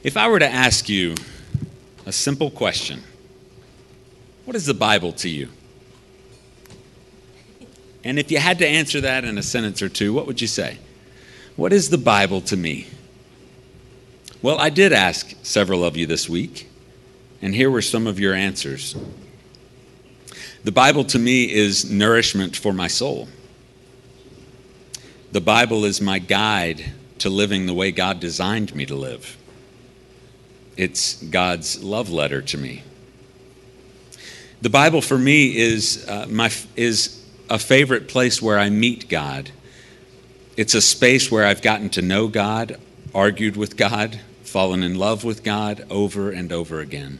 If I were to ask you a simple question, what is the Bible to you? And if you had to answer that in a sentence or two, what would you say? What is the Bible to me? Well, I did ask several of you this week, and here were some of your answers. The Bible to me is nourishment for my soul. The Bible is my guide to living the way God designed me to live. It's God's love letter to me. The Bible for me is a favorite place where I meet God. It's a space where I've gotten to know God, argued with God, fallen in love with God over and over again.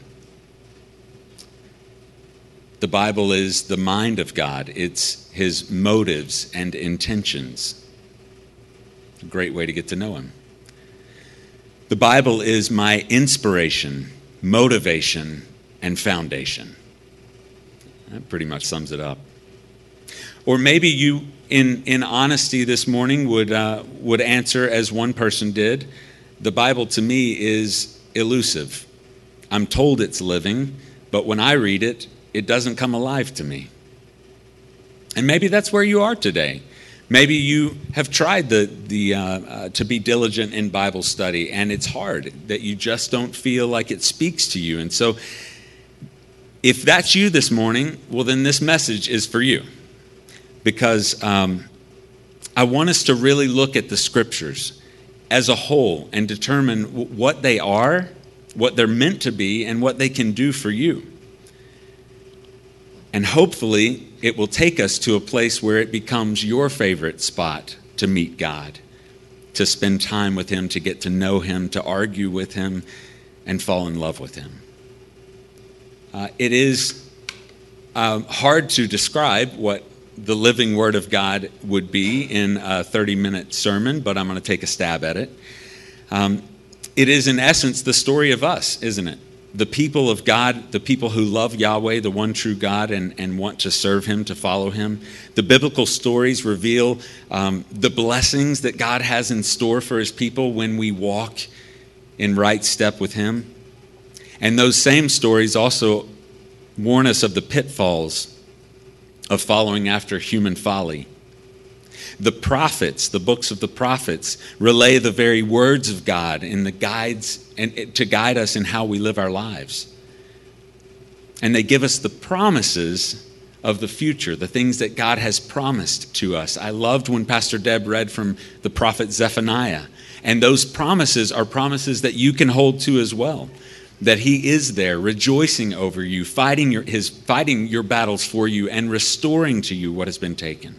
The Bible is the mind of God. It's his motives and intentions. A great way to get to know him. The Bible is my inspiration, motivation, and foundation. That pretty much sums it up. Or maybe you, in honesty this morning, would answer as one person did, the Bible to me is elusive. I'm told it's living, but when I read it, it doesn't come alive to me. And maybe that's where you are today. Maybe you have tried to be diligent in Bible study, and it's hard, that you just don't feel like it speaks to you. And so if that's you this morning, well, then this message is for you. Because I want us to really look at the Scriptures as a whole and determine what they are, what they're meant to be, and what they can do for you. And hopefully, it will take us to a place where it becomes your favorite spot to meet God, to spend time with him, to get to know him, to argue with him, and fall in love with him. It is hard to describe what the living Word of God would be in a 30-minute sermon, but I'm going to take a stab at it. It is, in essence, the story of us, isn't it? The people of God, the people who love Yahweh, the one true God, and want to serve him, to follow him. The biblical stories reveal the blessings that God has in store for his people when we walk in right step with him. And those same stories also warn us of the pitfalls of following after human folly. The prophets, the books of the prophets, relay the very words of God in the guides and to guide us in how we live our lives. And they give us the promises of the future, the things that God has promised to us. I loved when Pastor Deb read from the prophet Zephaniah. And those promises are promises that you can hold to as well. That he is there, rejoicing over you, fighting your battles for you, and restoring to you what has been taken.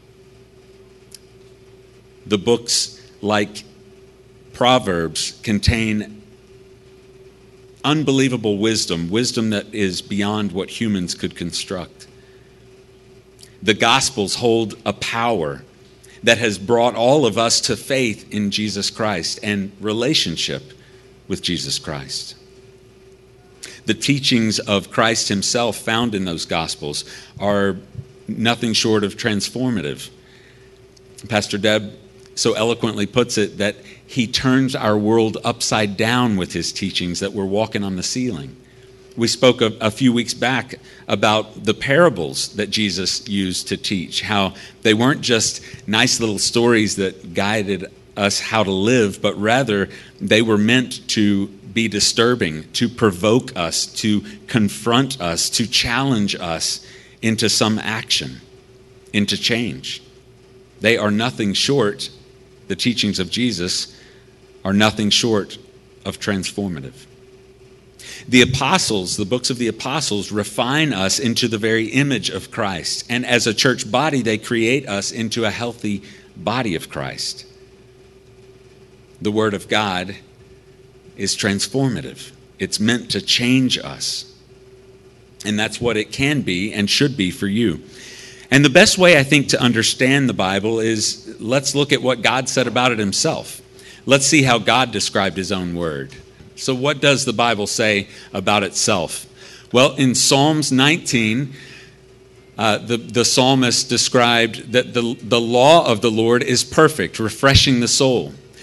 The books like Proverbs contain unbelievable wisdom that is beyond what humans could construct. The Gospels hold a power that has brought all of us to faith in Jesus Christ and relationship with Jesus Christ. The teachings of Christ himself found in those Gospels are nothing short of transformative. Pastor Deb so eloquently puts it that he turns our world upside down with his teachings, that we're walking on the ceiling. We spoke a few weeks back about the parables that Jesus used to teach, how they weren't just nice little stories that guided us how to live, but rather they were meant to be disturbing, to provoke us, to confront us, to challenge us into some action, into change. They are nothing short, the teachings of Jesus are nothing short of transformative. The apostles, the books of the apostles, refine us into the very image of Christ. And as a church body, they create us into a healthy body of Christ. The Word of God is transformative. It's meant to change us. And that's what it can be and should be for you. And the best way, I think, to understand the Bible is let's look at what God said about it himself. Let's see how God described his own word. So what does the Bible say about itself? Well, in Psalms 19, the psalmist described that the law of the Lord is perfect, refreshing the soul.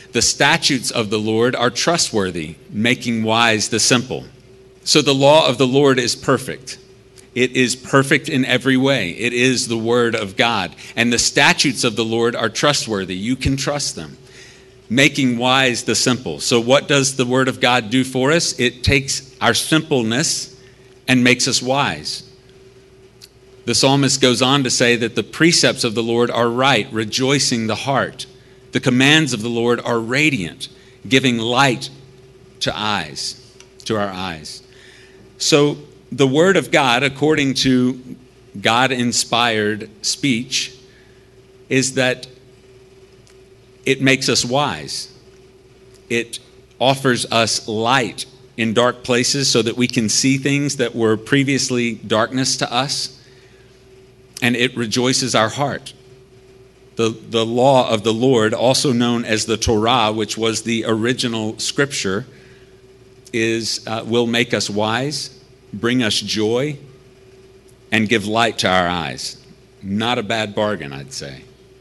The statutes of the Lord are trustworthy, making wise the simple. So the law of the Lord is perfect. It is perfect in every way. It is the word of God. And the statutes of the Lord are trustworthy. You can trust them. Making wise the simple. So what does the word of God do for us? It takes our simpleness and makes us wise. The psalmist goes on to say that the precepts of the Lord are right, rejoicing the heart. The commands of the Lord are radiant, giving light to our eyes. So the word of God, according to God-inspired speech, is that it makes us wise. It offers us light in dark places so that we can see things that were previously darkness to us. And it rejoices our heart. The law of the Lord, also known as the Torah, which was the original scripture, will make us wise, bring us joy, and give light to our eyes. Not a bad bargain, I'd say.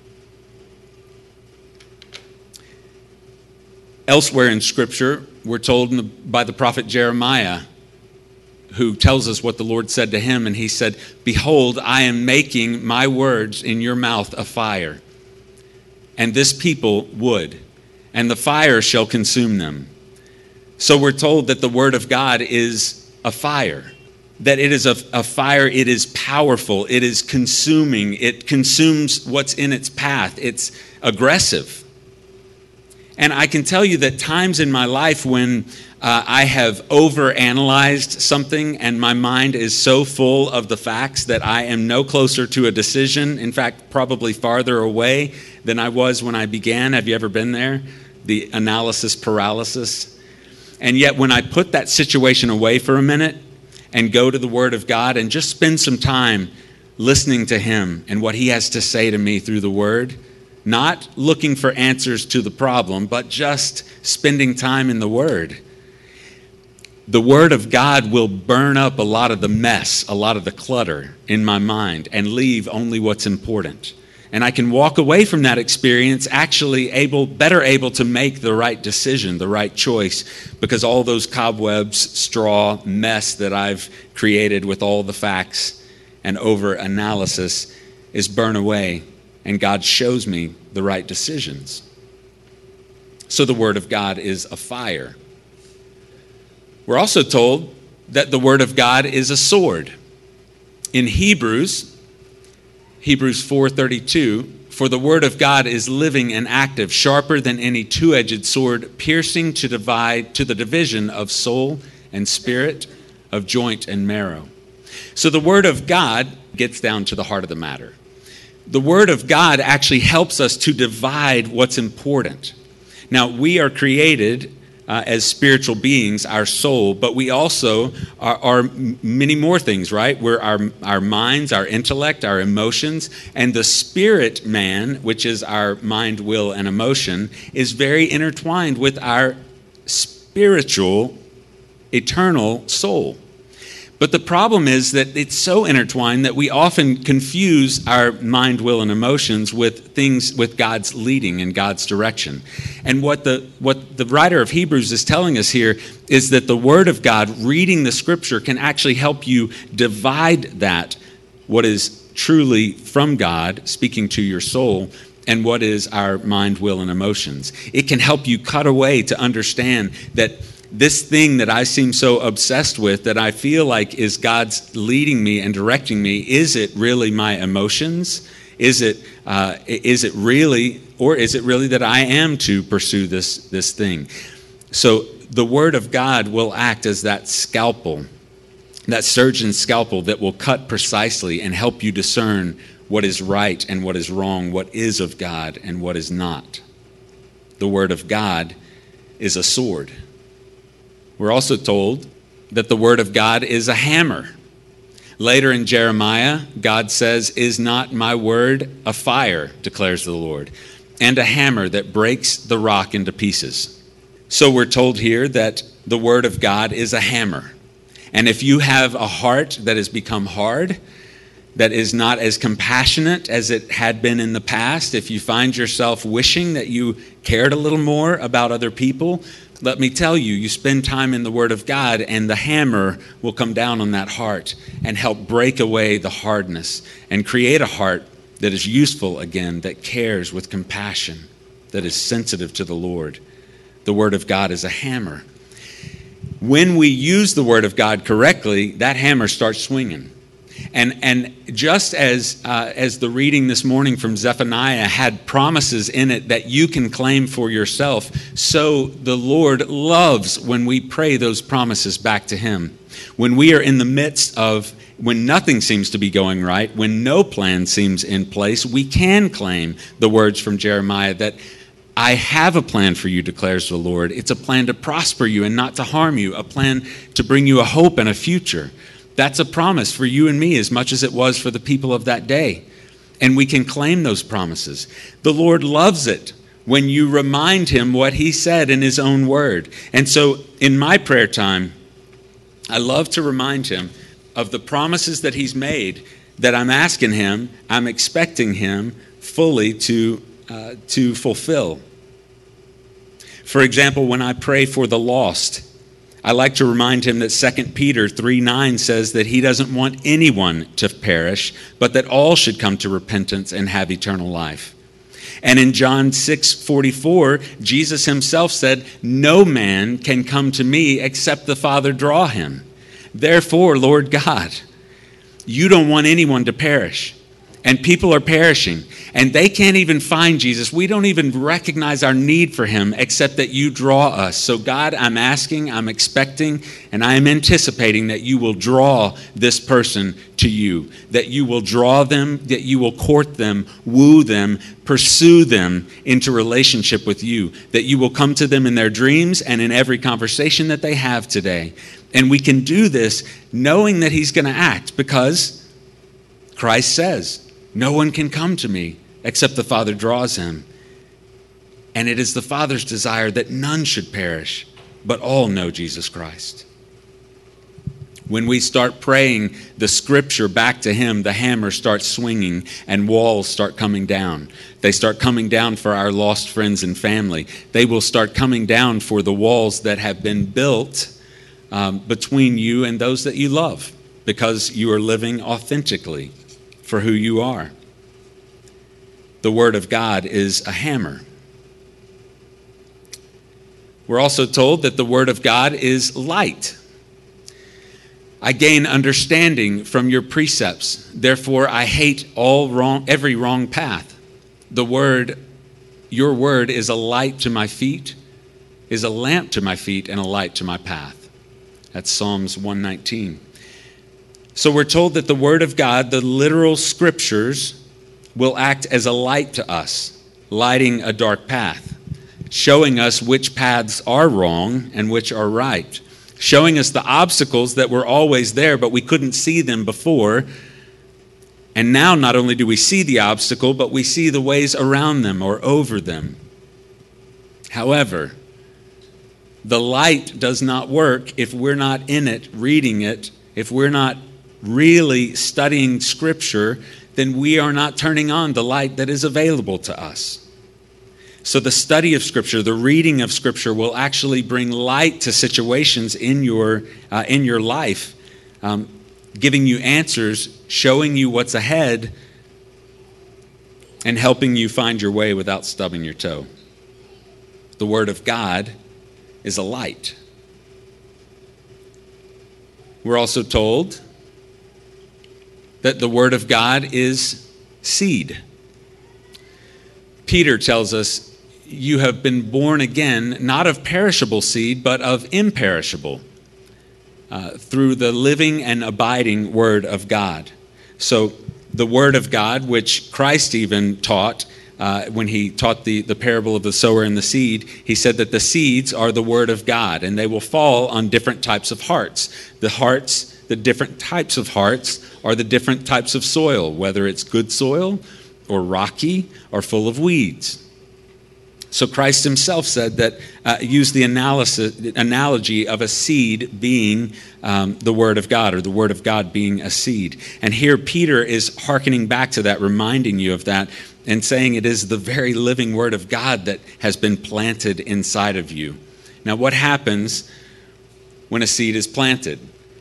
Elsewhere in Scripture, we're told by the prophet Jeremiah, who tells us what the Lord said to him, and he said, "Behold, I am making my words in your mouth a fire, and this people wood, and the fire shall consume them." So we're told that the word of God is a fire, that it is a fire, it is powerful, it is consuming, it consumes what's in its path, it's aggressive. And I can tell you that times in my life when I have overanalyzed something and my mind is so full of the facts that I am no closer to a decision, in fact, probably farther away than I was when I began. Have you ever been there? The analysis paralysis. And yet when I put that situation away for a minute and go to the Word of God and just spend some time listening to Him and what He has to say to me through the Word, not looking for answers to the problem, but just spending time in the Word. The Word of God will burn up a lot of the mess, a lot of the clutter in my mind, and leave only what's important. And I can walk away from that experience actually better able to make the right decision, the right choice, because all those cobwebs, straw, mess that I've created with all the facts and over-analysis is burned away, and God shows me the right decisions. So the Word of God is a fire. We're also told that the Word of God is a sword. In Hebrews 4:32, "For the Word of God is living and active, sharper than any two-edged sword, piercing to the division of soul and spirit, of joint and marrow." So the Word of God gets down to the heart of the matter. The Word of God actually helps us to divide what's important. Now, we are created as spiritual beings, our soul, but we also are many more things, right? We're our minds, our intellect, our emotions, and the spirit man, which is our mind, will, and emotion, is very intertwined with our spiritual, eternal soul. But the problem is that it's so intertwined that we often confuse our mind, will, and emotions with things, with God's leading and God's direction. And what the writer of Hebrews is telling us here is that the Word of God, reading the Scripture, can actually help you divide that, what is truly from God, speaking to your soul, and what is our mind, will, and emotions. It can help you cut away to understand that this thing that I seem so obsessed with, that I feel like is God's leading me and directing me, is it really my emotions? Is it really, or is it really that I am to pursue this thing? So the Word of God will act as that scalpel, that surgeon's scalpel that will cut precisely and help you discern what is right and what is wrong, what is of God and what is not. The Word of God is a sword. We're also told that the Word of God is a hammer. Later in Jeremiah, God says, "Is not my word a fire, declares the Lord, and a hammer that breaks the rock into pieces?" So we're told here that the Word of God is a hammer. And if you have a heart that has become hard, that is not as compassionate as it had been in the past, if you find yourself wishing that you cared a little more about other people, let me tell you, you spend time in the Word of God and the hammer will come down on that heart and help break away the hardness and create a heart that is useful again, that cares with compassion, that is sensitive to the Lord. The Word of God is a hammer. When we use the Word of God correctly, that hammer starts swinging. And just as the reading this morning from Zephaniah had promises in it that you can claim for yourself, so the Lord loves when we pray those promises back to Him. When we are in the midst of, when nothing seems to be going right, when no plan seems in place, we can claim the words from Jeremiah that I have a plan for you, declares the Lord. It's a plan to prosper you and not to harm you, a plan to bring you a hope and a future. That's a promise for you and me as much as it was for the people of that day. And we can claim those promises. The Lord loves it when you remind Him what He said in His own word. And so in my prayer time, I love to remind Him of the promises that He's made, that I'm asking Him, I'm expecting Him fully to fulfill. For example, when I pray for the lost, I like to remind Him that 2 Peter 3:9 says that He doesn't want anyone to perish, but that all should come to repentance and have eternal life. And in John 6:44, Jesus Himself said, no man can come to me except the Father draw him. Therefore, Lord God, you don't want anyone to perish. And people are perishing, and they can't even find Jesus. We don't even recognize our need for Him except that you draw us. So God, I'm asking, I'm expecting, and I am anticipating that you will draw this person to you, that you will draw them, that you will court them, woo them, pursue them into relationship with you, that you will come to them in their dreams and in every conversation that they have today. And we can do this knowing that He's going to act, because Christ says, no one can come to me except the Father draws him. And it is the Father's desire that none should perish, but all know Jesus Christ. When we start praying the Scripture back to Him, the hammer starts swinging and walls start coming down. They start coming down for our lost friends and family. They will start coming down for the walls that have been built between you and those that you love, because you are living authentically for who you are. The Word of God is a hammer. We're also told that the Word of God is light. I gain understanding from your precepts. Therefore, I hate every wrong path. Your word is a light to my feet, is a lamp to my feet, and a light to my path. That's Psalms 119. So we're told that the Word of God, the literal Scriptures, will act as a light to us, lighting a dark path, showing us which paths are wrong and which are right, showing us the obstacles that were always there, but we couldn't see them before. And now not only do we see the obstacle, but we see the ways around them or over them. However, the light does not work if we're not in it, reading it, if we're not really studying Scripture, then we are not turning on the light that is available to us. So the study of Scripture, the reading of Scripture, will actually bring light to situations in your life, giving you answers, showing you what's ahead, and helping you find your way without stubbing your toe. The Word of God is a light. We're also told that the Word of God is seed. Peter tells us, you have been born again, not of perishable seed, but of imperishable, through the living and abiding Word of God. So the Word of God, which Christ even taught when He taught the parable of the sower and the seed, He said that the seeds are the Word of God, and they will fall on different types of hearts. The different types of hearts are the different types of soil, whether it's good soil or rocky or full of weeds. So Christ himself said that, used the analogy of a seed being the Word of God, or the Word of God being a seed. And here Peter is hearkening back to that, reminding you of that, and saying it is the very living Word of God that has been planted inside of you. Now, what happens when a seed is planted?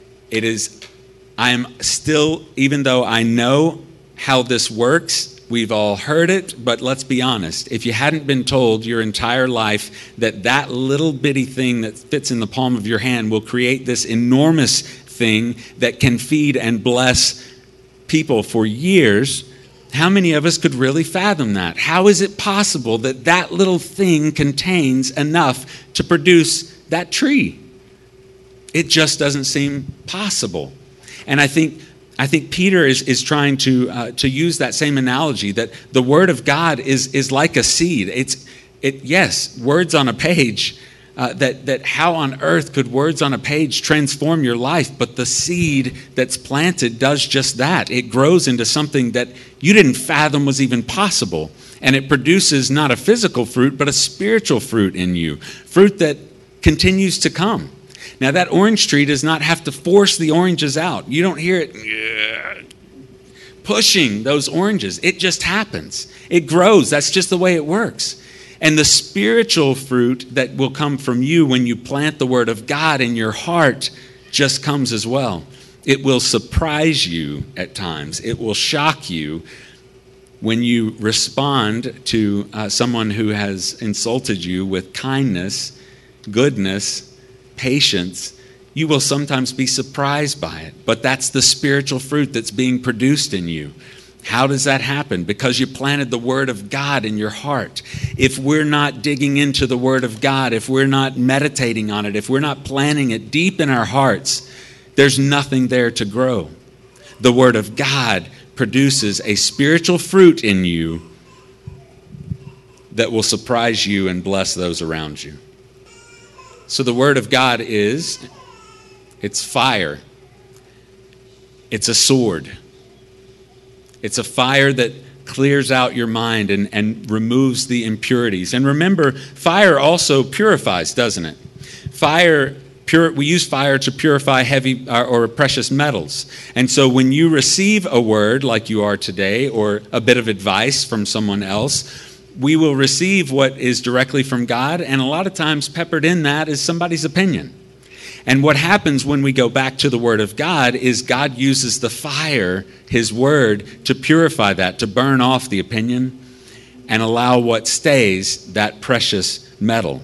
I am still, even though I know how this works, we've all heard it, but let's be honest. If you hadn't been told your entire life that little bitty thing that fits in the palm of your hand will create this enormous thing that can feed and bless people for years, how many of us could really fathom that? How is it possible that little thing contains enough to produce that tree? It just doesn't seem possible. And I think Peter is trying to use that same analogy, that the Word of God is like a seed. Yes, words on a page. That how on earth could words on a page transform your life? But the seed that's planted does just that. It grows into something that you didn't fathom was even possible, and it produces not a physical fruit, but a spiritual fruit in you, fruit that continues to come. Now, that orange tree does not have to force the oranges out. You don't hear it pushing those oranges. It just happens. It grows. That's just the way it works. And the spiritual fruit that will come from you when you plant the Word of God in your heart just comes as well. It will surprise you at times. It will shock you when you respond to someone who has insulted you with kindness, goodness, patience. You will sometimes be surprised by it, but that's the spiritual fruit that's being produced in you. How does that happen? Because you planted the Word of God in your heart. If we're not digging into the Word of God, if we're not meditating on it, if we're not planting it deep in our hearts, there's nothing there to grow. The Word of God produces a spiritual fruit in you that will surprise you and bless those around you. So the Word of God it's fire. It's a sword. It's a fire that clears out your mind and removes the impurities. And remember, fire also purifies, doesn't it? We use fire to purify heavy or precious metals. And so when you receive a word like you are today, or a bit of advice from someone else, we will receive what is directly from God, and a lot of times peppered in that is somebody's opinion. And what happens when we go back to the Word of God is God uses the fire, His Word, to purify that, to burn off the opinion and allow what stays, that precious metal.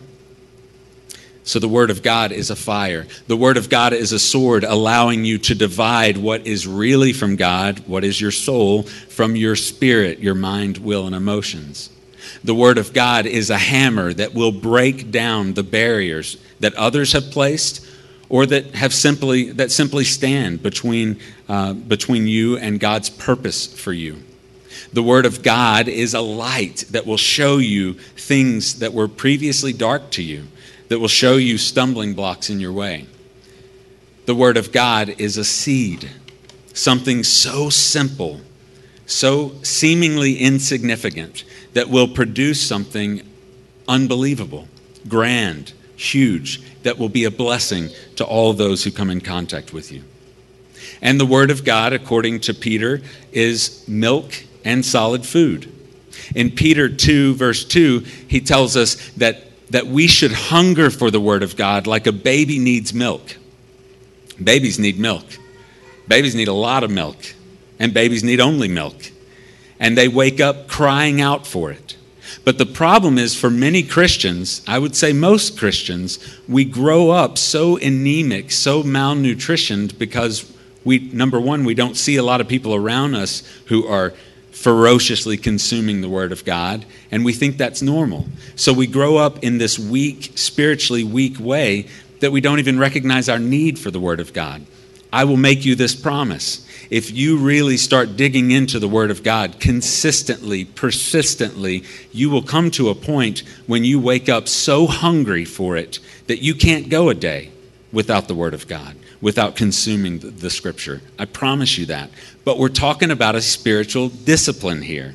So the Word of God is a fire. The Word of God is a sword, allowing you to divide what is really from God, what is your soul, from your spirit, your mind, will, and emotions. The Word of God is a hammer that will break down the barriers that others have placed, or that simply stand between you and God's purpose for you. The Word of God is a light that will show you things that were previously dark to you, that will show you stumbling blocks in your way. The Word of God is a seed, something so simple, so seemingly insignificant, that will produce something unbelievable, grand, huge, that will be a blessing to all those who come in contact with you. And the Word of God, according to Peter, is milk and solid food. In Peter 2, verse 2, he tells us that we should hunger for the Word of God like a baby needs milk. Babies need milk. Babies need a lot of milk. And babies need only milk. And they wake up crying out for it. But the problem is, for many Christians, I would say most Christians, we grow up so anemic, so malnutritioned, because number one, we don't see a lot of people around us who are ferociously consuming the Word of God, and we think that's normal. So we grow up in this weak, spiritually weak way that we don't even recognize our need for the Word of God. I will make you this promise. If you really start digging into the Word of God consistently, persistently, you will come to a point when you wake up so hungry for it that you can't go a day without the Word of God, without consuming the Scripture. I promise you that. But we're talking about a spiritual discipline here.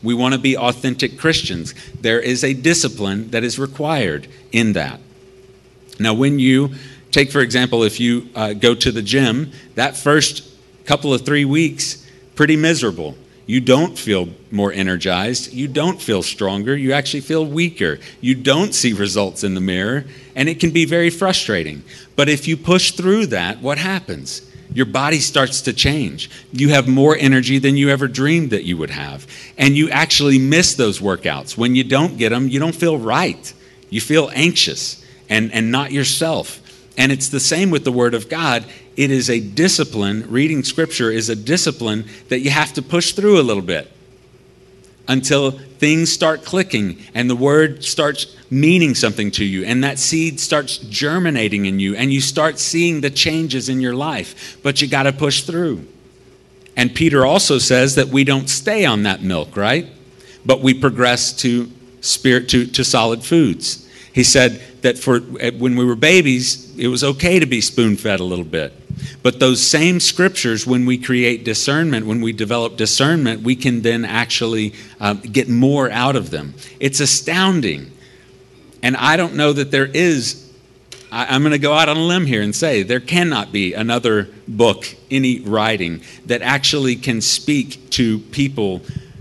We want to be authentic Christians. There is a discipline that is required in that. Now, when you take, for example, if you go to the gym, that first couple of 3 weeks, pretty miserable. You don't feel more energized. You don't feel stronger. You actually feel weaker. You don't see results in the mirror, and it can be very frustrating. But if you push through that, what happens? Your body starts to change. You have more energy than you ever dreamed that you would have. And you actually miss those workouts. When you don't get them, you don't feel right. You feel anxious and not yourself. And it's the same with the Word of God. It is a discipline. Reading Scripture is a discipline that you have to push through a little bit until things start clicking and the Word starts meaning something to you, and that seed starts germinating in you, and you start seeing the changes in your life. But you got to push through. And Peter also says that we don't stay on that milk, right? But we progress to solid foods. He said that when we were babies, it was okay to be spoon-fed a little bit. But those same scriptures, when we create discernment, when we develop discernment, we can then actually get more out of them. It's astounding. And I don't know that there is, I'm going to go out on a limb here and say there cannot be another book, any writing, that actually can speak to people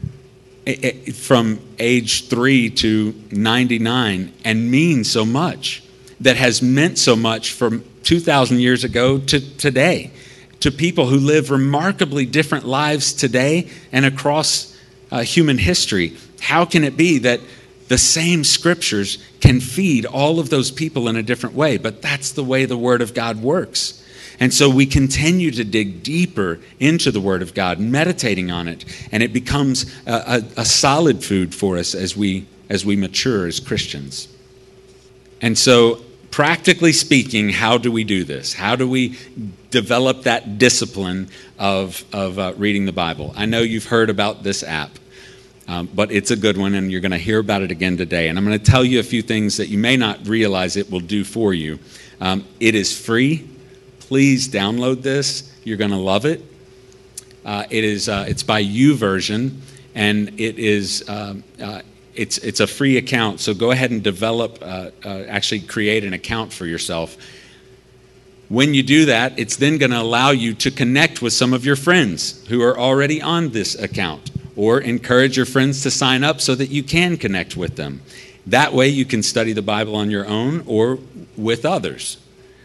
from age 3 to 99 and mean so much, that has meant so much from 2,000 years ago to today, to people who live remarkably different lives today and across human history. How can it be that the same scriptures can feed all of those people in a different way? But that's the way the Word of God works. And so we continue to dig deeper into the Word of God, meditating on it, and it becomes a solid food for us as we mature as Christians. And so, practically speaking, how do we do this? How do we develop that discipline of reading the Bible? I know you've heard about this app, but it's a good one, and you're going to hear about it again today. And I'm going to tell you a few things that you may not realize it will do for you. It is free. Please download this. You're going to love it. It's by YouVersion, and it's a free account. So go ahead and develop, actually create an account for yourself. When you do that, it's then going to allow you to connect with some of your friends who are already on this account, or encourage your friends to sign up so that you can connect with them. That way you can study the Bible on your own or with others.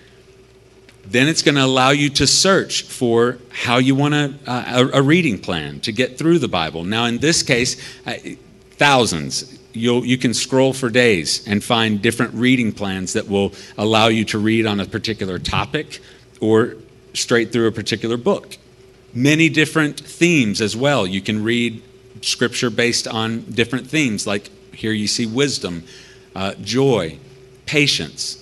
Then it's going to allow you to search for how you want a reading plan to get through the Bible. Now, in this case, thousands. You can scroll for days and find different reading plans that will allow you to read on a particular topic or straight through a particular book. Many different themes as well. You can read scripture based on different themes, like here you see wisdom, joy, patience.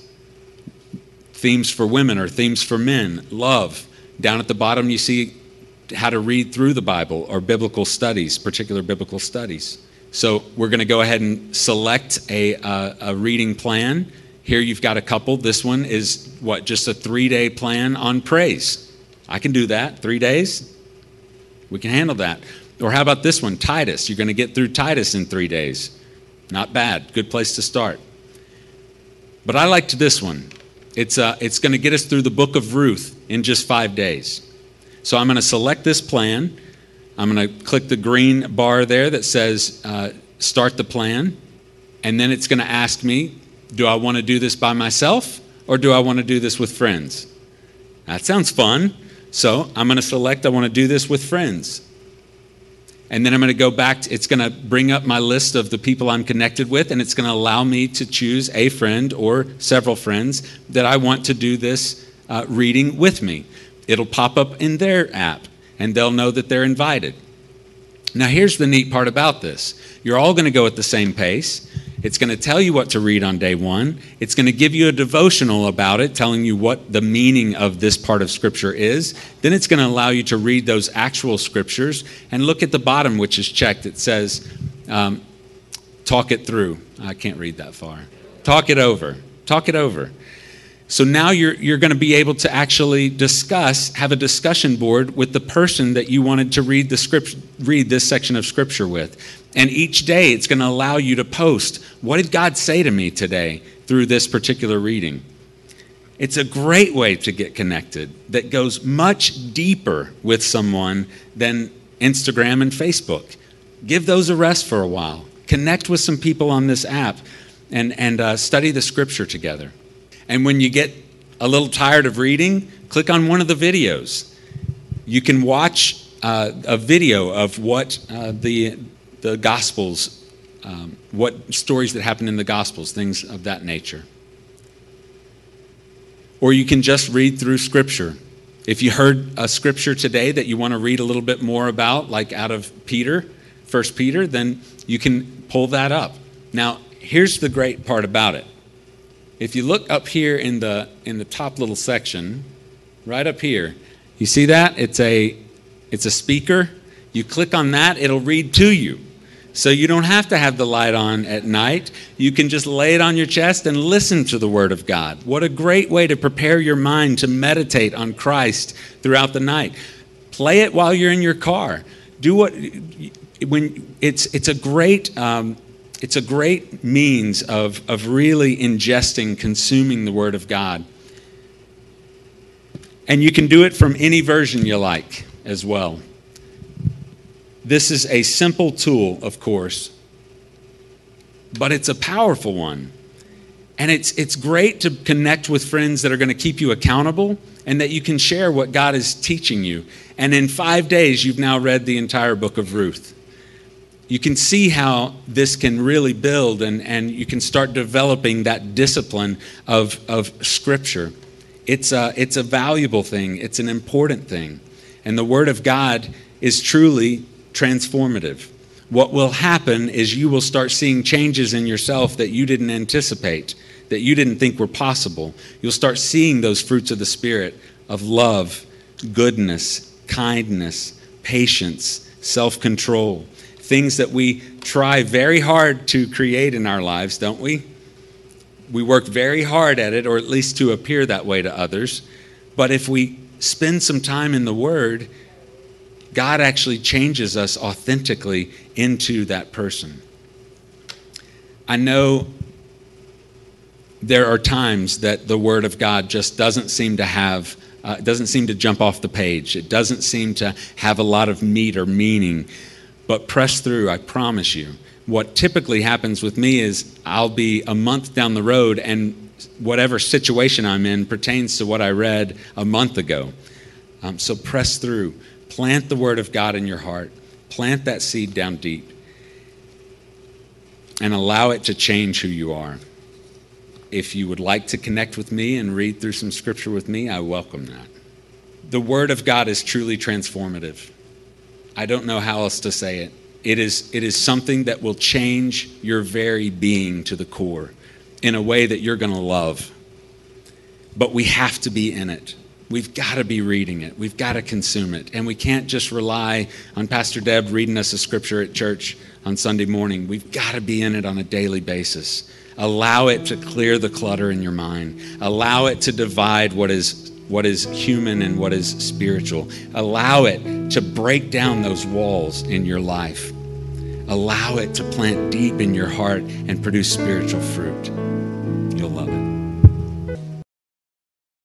Themes for women or themes for men, love. Down at the bottom you see how to read through the Bible or biblical studies, particular biblical studies. So we're going to go ahead and select a reading plan. Here you've got a couple. This one is just a 3-day plan on praise. I can do that. 3 days? We can handle that. Or how about this one, Titus? You're going to get through Titus in 3 days. Not bad. Good place to start. But I liked this one. It's going to get us through the book of Ruth in just 5 days. So I'm going to select this plan. I'm going to click the green bar there that says start the plan. And then it's going to ask me, do I want to do this by myself or do I want to do this with friends? That sounds fun. So I'm going to select I want to do this with friends. And then I'm going to go back. It's going to bring up my list of the people I'm connected with, and it's going to allow me to choose a friend or several friends that I want to do this reading with me. It'll pop up in their app, and they'll know that they're invited. Now, here's the neat part about this. You're all going to go at the same pace. It's going to tell you what to read on day 1. It's going to give you a devotional about it, telling you what the meaning of this part of Scripture is. Then it's going to allow you to read those actual Scriptures. And look at the bottom, which is checked. It says, talk it through. I can't read that far. Talk it over. Talk it over. So now you're going to be able to actually have a discussion board with the person that you wanted to read this section of Scripture with. And each day it's going to allow you to post, what did God say to me today through this particular reading? It's a great way to get connected that goes much deeper with someone than Instagram and Facebook. Give those a rest for a while. Connect with some people on this app and study the Scripture together. And when you get a little tired of reading, click on one of the videos. You can watch a video of what the Gospels, what stories that happen in the Gospels, things of that nature. Or you can just read through Scripture. If you heard a Scripture today that you want to read a little bit more about, like out of Peter, 1 Peter, then you can pull that up. Now, here's the great part about it. If you look up here in the top little section, right up here, you see that? It's a speaker. You click on that, it'll read to you. So you don't have to have the light on at night. You can just lay it on your chest and listen to the Word of God. What a great way to prepare your mind to meditate on Christ throughout the night. Play it while you're in your car. It's a great means of really ingesting, consuming the Word of God. And you can do it from any version you like as well. This is a simple tool, of course, but it's a powerful one. And it's great to connect with friends that are going to keep you accountable and that you can share what God is teaching you. And in 5 days, you've now read the entire book of Ruth. You can see how this can really build and you can start developing that discipline of Scripture. It's a valuable thing. It's an important thing. And the Word of God is truly transformative. What will happen is you will start seeing changes in yourself that you didn't anticipate, that you didn't think were possible. You'll start seeing those fruits of the Spirit of love, goodness, kindness, patience, self-control. Things that we try very hard to create in our lives, don't we? We work very hard at it, or at least to appear that way to others. But if we spend some time in the Word, God actually changes us authentically into that person. I know there are times that the Word of God just doesn't seem to jump off the page. It doesn't seem to have a lot of meat or meaning. But press through, I promise you. What typically happens with me is I'll be a month down the road and whatever situation I'm in pertains to what I read a month ago. So press through. Plant the Word of God in your heart. Plant that seed down deep. And allow it to change who you are. If you would like to connect with me and read through some Scripture with me, I welcome that. The Word of God is truly transformative. I don't know how else to say it. It is something that will change your very being to the core in a way that you're going to love. But we have to be in it. We've got to be reading it. We've got to consume it. And we can't just rely on Pastor Deb reading us a Scripture at church on Sunday morning. We've got to be in it on a daily basis. Allow it to clear the clutter in your mind. Allow it to divide what is human and what is spiritual. Allow it to break down those walls in your life. Allow it to plant deep in your heart and produce spiritual fruit. You'll love it.